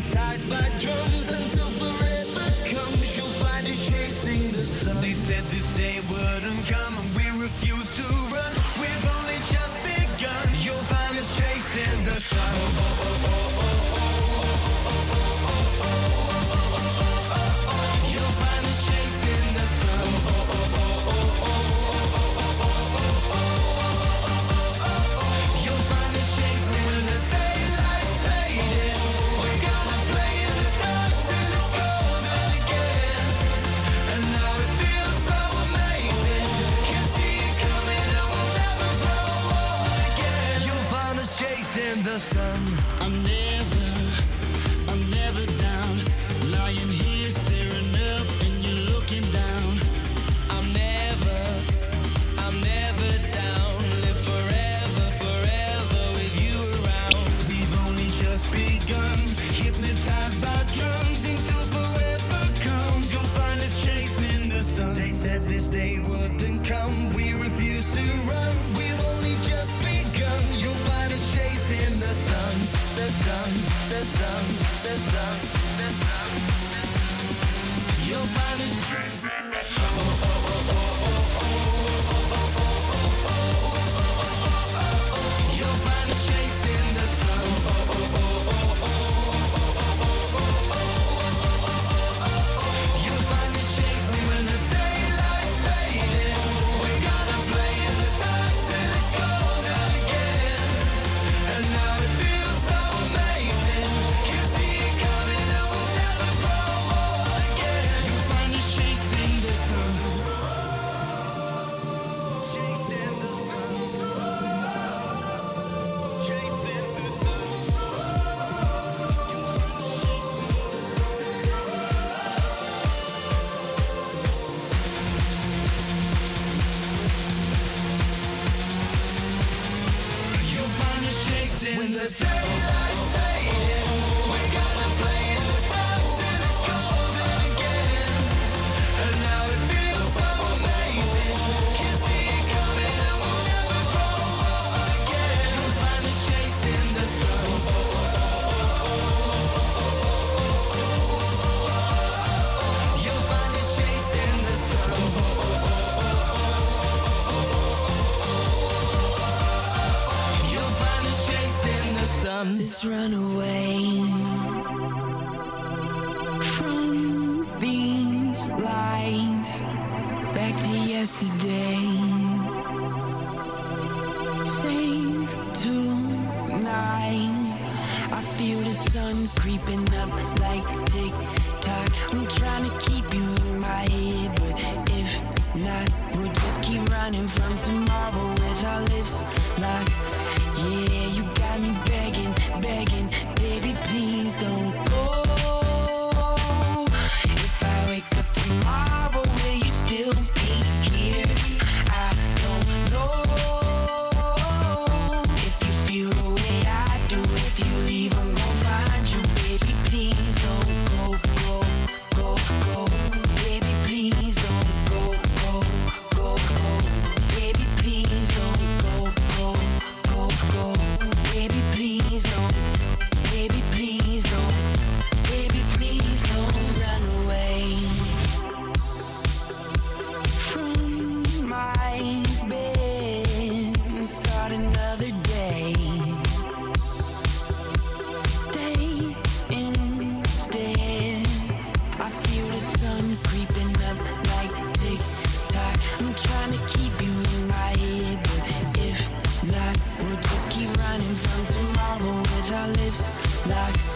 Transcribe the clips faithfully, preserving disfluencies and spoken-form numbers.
hypnotized by drums until forever comes. You'll find us chasing the sun. They said this day wouldn't come and we refuse to run. We've only just begun. You'll find us chasing the sun. You'll find us chasing the sun. You'll find us chasing when the daylight's fading. We're gonna play in the dark till it's golden again. And now it feels so amazing. Can see it coming and we'll never grow old again. You'll find us chasing the sun. I'm never, I'm never down. Lying here staring up and you're looking down. I'm never, I'm never down. Live forever, forever with you around. We've only just begun. Hypnotized by drums until forever comes. You'll find us chasing the sun. They said this day wouldn't come. We refuse to run. We've only just begun. You'll find us chasing the sun, the sun, the sun, the sun, the sun, the sun. You'll find us chasing the sun. Oh, oh, oh, oh, oh, oh, oh, oh, oh. You'll find us chasing the sun. Oh, oh, oh, oh, oh, oh, oh. You'll find us chasing when the daylight's fading. We're gonna play in the dark till it's golden again. And now it feels so amazing. Can see it coming and we'll never grow old again. You'll find us chasing the sun. Chasing the sun. Chasing the sun. You'll find us chasing the sun. You'll find us chasing when the daylight's fading. We're gonna play in the dark till it's golden again. And now it feels so amazing. Can see it coming and we'll never grow old again. You'll find us chasing the sun. You'll find us chasing the sun. You'll find us chasing the sun. Let's run away from these lies back to yesterday. Save tonight. I feel the sun creeping up like tick tock. I'm trying to keep you in my head, but if not, we'll just keep running from tomorrow with our lips locked. Yeah, you got me begging, begging, baby, please don't go. If I wake up tomorrow, will you still be here? I don't know. If you feel the way I do, if you leave, I'm gonna find you, baby, please don't go, go, go, go. Baby, please don't go, go, go, go. Baby, please don't go, go, go, go. Baby, please don't. Baby, please don't. Baby, please don't run away from my bed and start another day. Stay instead. I feel the sun creeping up like tick tock. I'm trying to keep you in my head, but if not, we'll just keep running from tomorrow with our lips locked.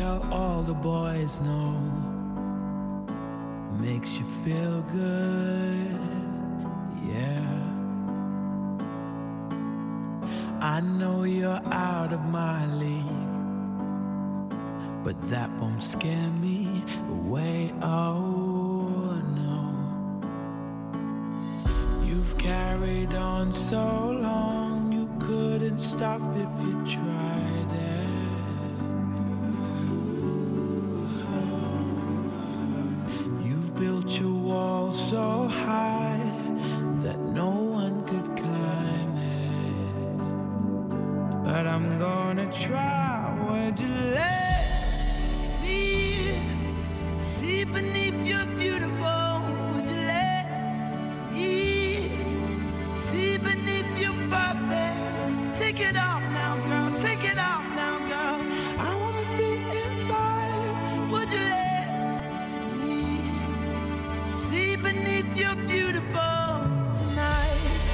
tell all the boys no. Makes you feel good, yeah. I know you're out of my league, but that won't scare me away, oh no. You've carried on so long, you couldn't stop if you tried it. You've built your wall so high that no one could climb it. But I'm gonna try. Would you let me see beneath your beautiful? Would you let me see beneath your perfect? Take it off now, girl. Take it off now, girl. I wanna see inside. Would you let me see beneath your beautiful tonight?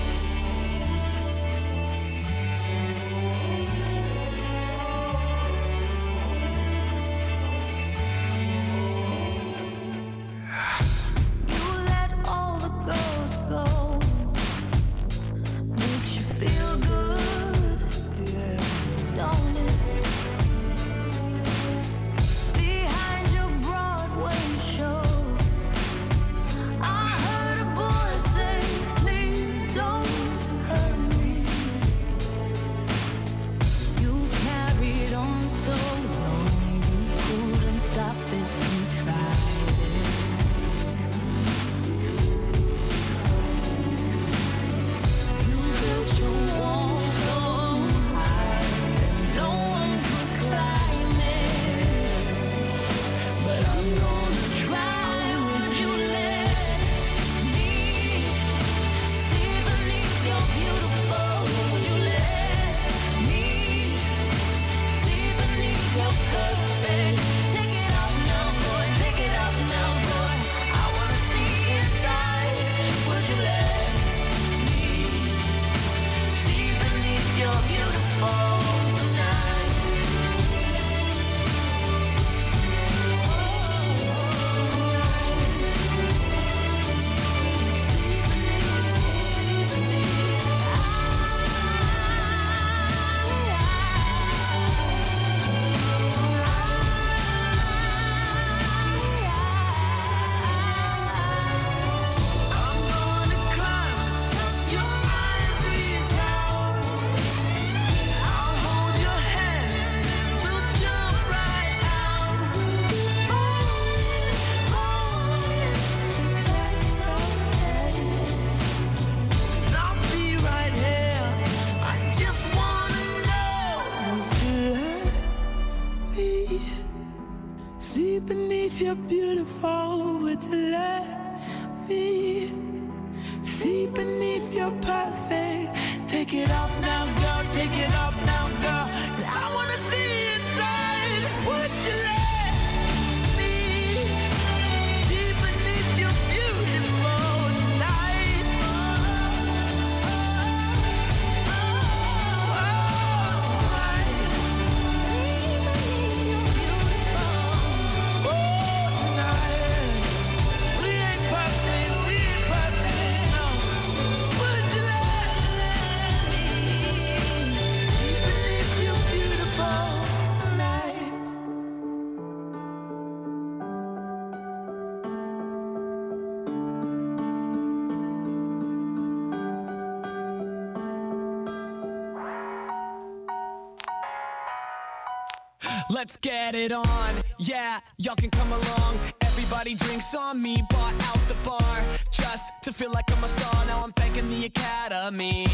Let's get it on, yeah, y'all can come along. Everybody drinks on me, bought out the bar just to feel like I'm a star. Now I'm thanking the Academy.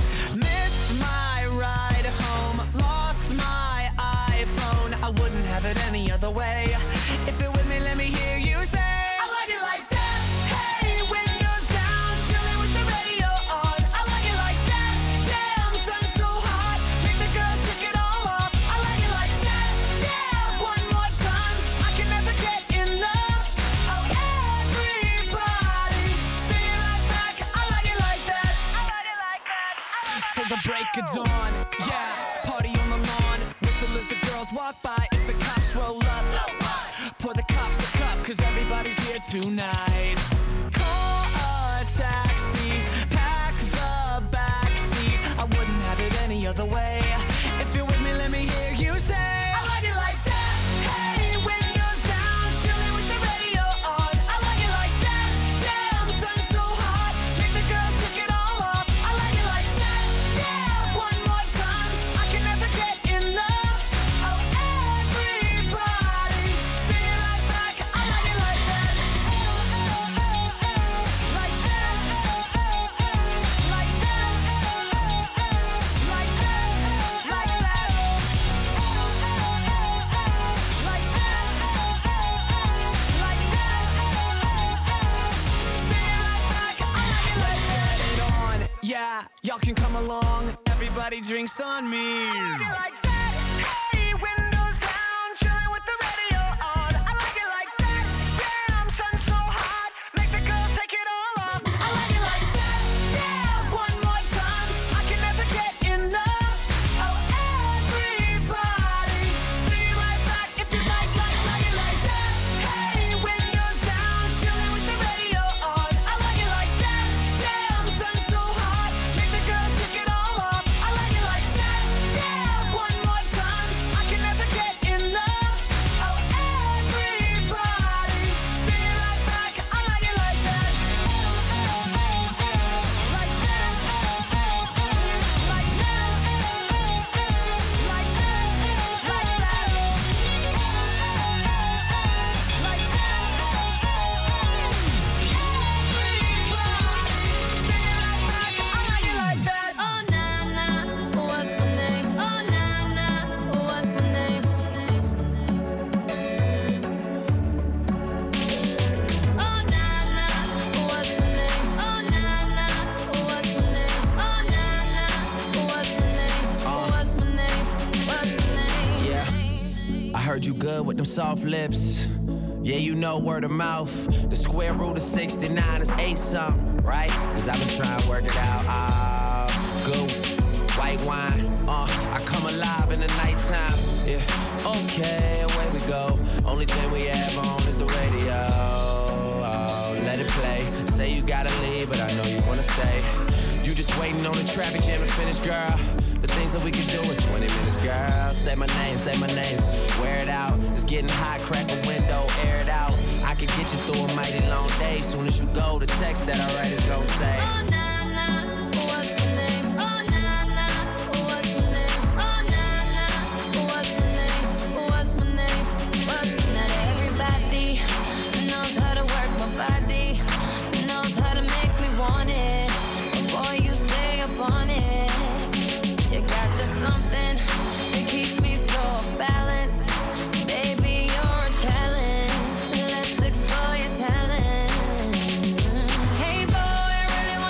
Missed my ride home, lost my iPhone. I wouldn't have it any other way. If you're with me, let me hear you say, I like it like that. Hey, windows down, chilling with the radio on. I like it like that. Damn, sun so hot, make the girls take it all off. I like it like that. Yeah, one more time, I can never get enough. Oh, everybody, sing it right back. I like it like that. I like it like that. Till the break of dawn, yeah, party on the lawn, whistle cool as the girls walk by. If the cops roll up, pour the cops a cup, cause everybody's here tonight. Call a taxi, pack the backseat. I wouldn't have it any other way. If you're with me, let me hear you say, I like it like that. Hey, windows down, chilling with the radio on. I like it like that. Damn, sun's so hot, make the girls take it all off. I like it like that. Yeah, one more time, I can never get enough of everybody. Sing it right back. I like it like that. Like that. Like that. Like that. Like that. Like that. Like that. Sing it right back. I like it like that. Let's get it on. Yeah, y'all can come along. Everybody drinks on me. I like it like that. Hey, windows down, chilling with the radio on. I like it like that. Damn, sun's so hot, make the girls take it all off. I like it like that. Yeah, one more time, I can never get enough of everybody. Sing it right back if you like, like, like it like that. Hey, windows down, chilling with the radio on. I like it like that. Damn, sun's so hot, make the girls take it all off. I like it like that. Yeah, one more time, I can never get enough of everybody. Sing it right back, I like it like that. Like that. Like that. Like that. Like that. Like that. Everybody, sing it right back, I like it like that. Oh na na, what's my name? Oh na na, what's my name? Oh na na, what's my name? Oh na na, what's my name? Oh na na, what's my name? What's my name? What's my name? Yeah. I heard you good with them soft lips. Yeah, you know word of mouth. The square root of sixty-nine is eight something, right? Cause I've been trying to work it out. Ah, good. White wine, uh, I come alive in the nighttime. Yeah, okay, away we go. Only thing we have on is the radio. Oh, let it play. Say you gotta leave, but I know you wanna stay. You just waiting on the traffic jam to finish, girl. The things that we can do in twenty minutes, girl. Say my name, say my name. Wear it out. It's getting hot, crack a window, air it out. I can get you through a mighty long day. Soon as you go, the text that I write is gonna say. Oh na na, what's my name? Oh na na, what's my name? Oh na na, what's my name? What's my name? What's my name? Everybody knows how to work my body, knows how to make me want it. Boy, you stay up on it. You got the something that keeps me so off balance. Baby, you're a challenge. Let's explore your talent. Hey boy, I really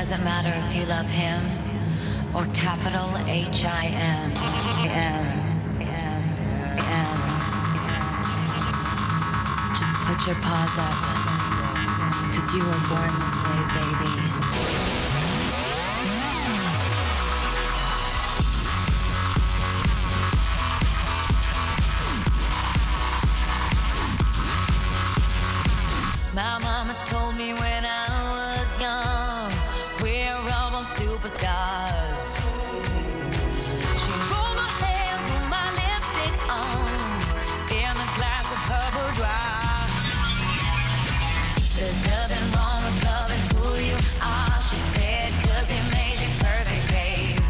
doesn't matter if you love him or capital H I M. M. M. M. Just put your paws up, 'cause you were born this way, baby. My mama told me when I was young, we're all born superstars. She rolled my hair, put my lipstick on, in a glass of her boudoir. There's nothing wrong with loving who you are, she said, 'cause he made you perfect, babe.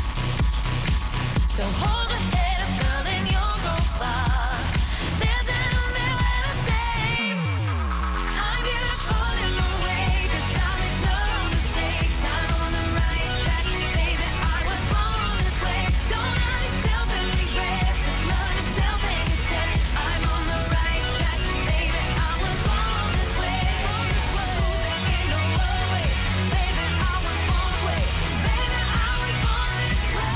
So hold your head up, girl, and you'll go far. There's an umbrella to save. I'm beautiful in my way, 'cause I make no mistakes. I'm on the right track, baby, I was born this way. Don't have yourself in regret, just love yourself instead. I'm on the right track, baby, I was born this way. There ain't no other way, baby, I was born this way. Baby, I was born this way.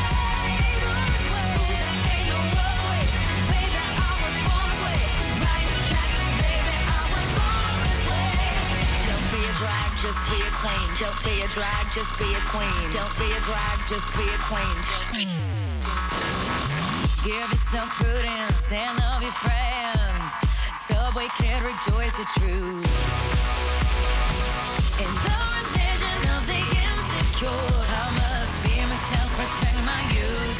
There ain't no other way, baby, I was born this way. Right track, baby, I was born this way. Don't be a drag, just be a queen. Don't be a drag, just be a queen. Don't be a drag, just be a queen. Give yourself prudence and love your friends. Subway kid, rejoice your truth. In the religion of the insecure, I must be myself, respect my youth.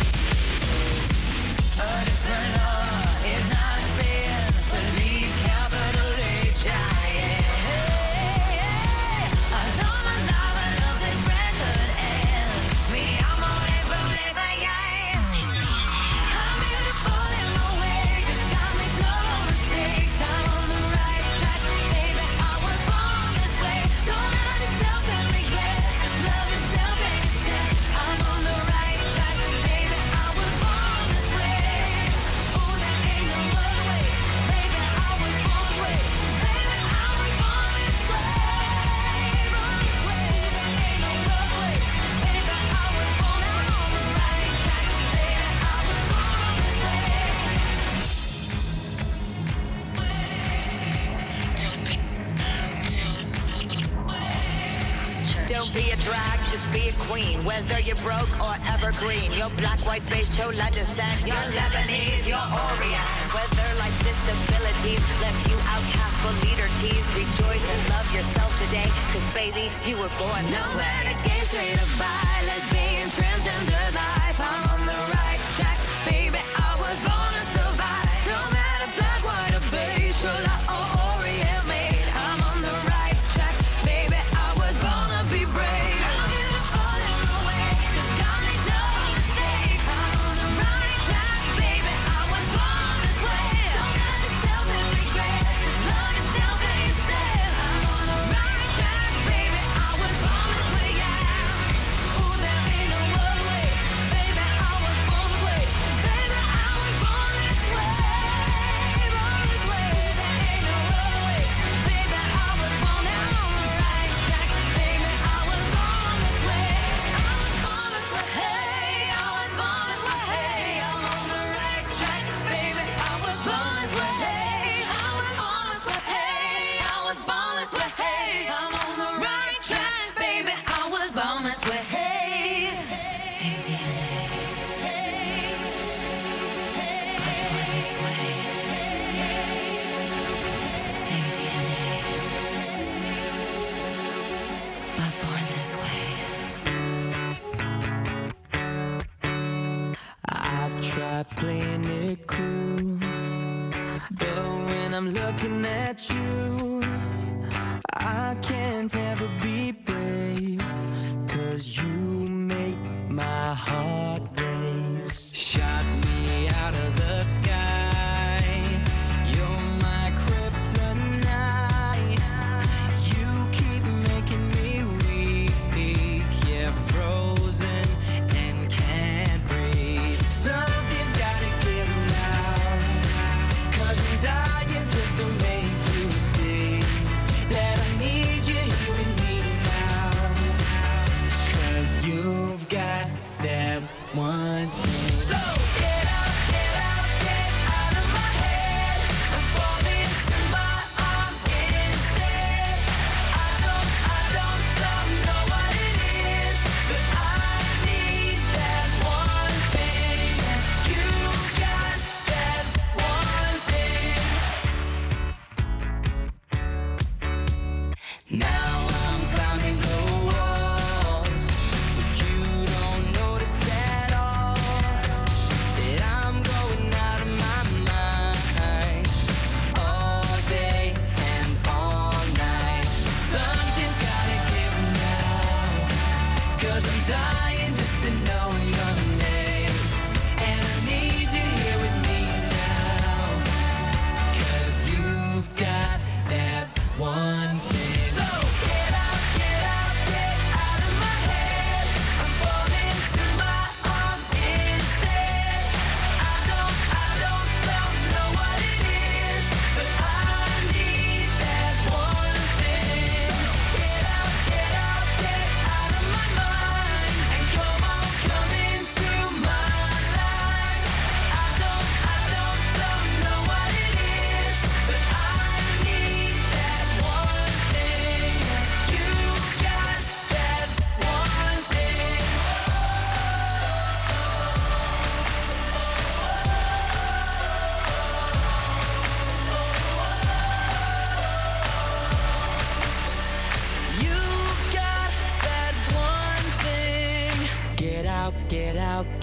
A different law is not a sin. Believe capital H I M. I love my life, I love this record, and me, I'm on it, but let my eyes. I'm beautiful in my way, 'cause I make no mistakes. I'm on the right track, baby, I was born this way. Don't have yourself in regret, just love yourself instead. I'm on the right track, baby, I was born this way. Oh, there ain't no other way, baby, I was born this way. Baby, I was born this way. Born this way. There ain't no other way, baby, I was born this way. On the right track, baby, I was born this way. Don't be a drag, just be a queen. Whether you're broke or evergreen, you're black, white, beige, chola descent, you're Lebanese, you're Orient. Whether life's disabilities left you outcast but leader teased, rejoice and love yourself today, 'cause baby, you were born this way. No matter gay, straight or bi, lesbian, transgender life, I'm on the right track, baby, I was born to survive. No matter black, white, or beige, chola or Orient made, I'm on the right track, baby, I was born to be brave. I'm beautiful in my way, 'cause God made no mistakes. I'm on the right track, baby, I was born this way. Don't have yourself in regret, just love yourself instead. I'm on the right track, baby, I was born this way, yeah. Ooh, there ain't no other way, baby, I was born this way. Baby, I was born this way. Born this way. There ain't no other way, baby, I was born. I'm on the right track, baby, I was born this way. I was born this way. Hey, I was born this way. Hey, I'm on the right track, baby, I was born this way. Hey, I was born this way. Hey, I was born this way. Hey, I'm on the right track, baby, I was born this way. Hey, same D N A, but born this way. Same D N A, but born this way. I've tried playing it cool, but when I'm looking at you, I can't ever be brave, 'cause you make my heart race. Shot me out of the sky, you're my kryptonite. You keep making me weak, yeah, frozen and can't breathe. Something's gotta give now, 'cause I'm dying just to make you see that I need you here with me now.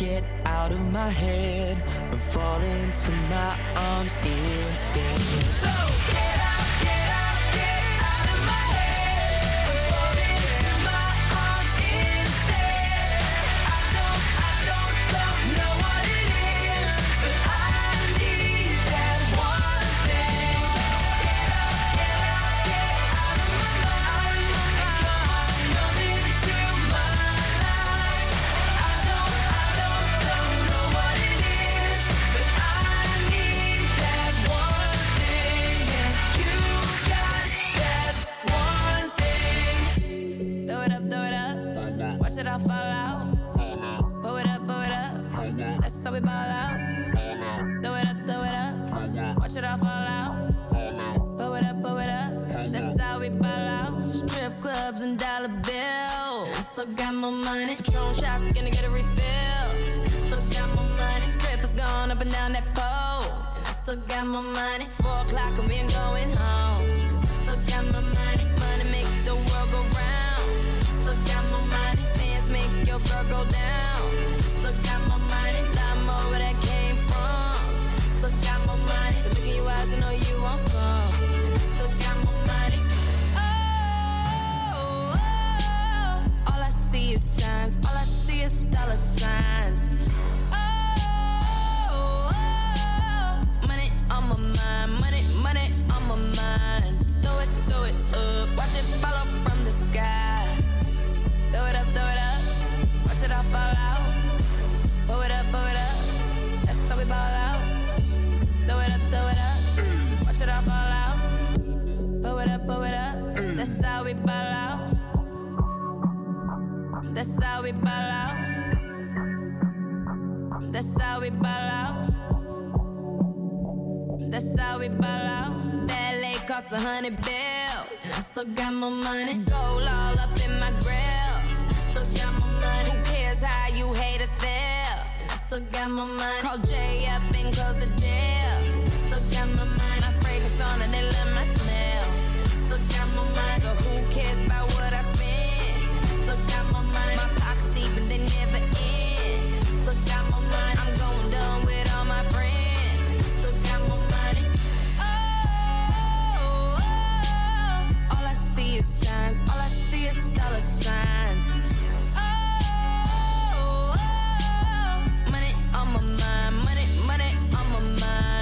get out of my head and fall into my arms instead. So get out, get out, get out of my head and fall into my arms instead. I don't, I don't, don't know what it is, but I need that one thing. Get out, get out, get out of my mind and come on, come into my life. I don't, I don't, don't know what it is, but I need that one thing, and you got that one thing. Throw it up, throw it up. Watch it all fall out. Blow it up, blow it up. That's how we ball out. Throw it up, throw it up. Watch it all fall out. Blow it up, blow it up. That's how we ball out. Strip clubs and dollar bills. Still got more money. Patron shots, gonna get a refill. Still got more money. Strippers going up and down that pole. And I still got more money. Four o'clock and we ain't going home. Still got more money. Money make the world go round. Still got more money. Fans make your girl go down. Still got more money. Lot more where that came from. Still got more money. Look in your eyes and know you want some. Still got more money. Oh, oh, oh. All I see is signs. All I see is dollar signs. Oh, oh, oh. Money on my mind. Money, money on my mind. Throw it, throw it up. Watch it follow from the sky. Throw it up, throw it up. Watch it all fall out. Blow it up, blow it up. That's how we ball out. Throw it up, throw it up. Watch it all fall out. Blow it up, blow it up. That's how we ball out. That's how we ball out. That's how we ball out. That's how we ball out. That lake cost a hundred bills. I still got more money. Gold all up in my grill. Still got more money. Who cares how you haters feel? I still got more money. Call Jay up and close the deal. Still got more money. My fragrance on and they love my smell. Still got more money. So who cares about what I spend? Still got more money. My pockets deep and they never end. Still got more money. I'm going dumb with all my friends. Still got more money. Oh, oh, oh. All I see is signs. All I see is dollar signs. Oh, oh, oh. Money on my mind. Money, money on my mind.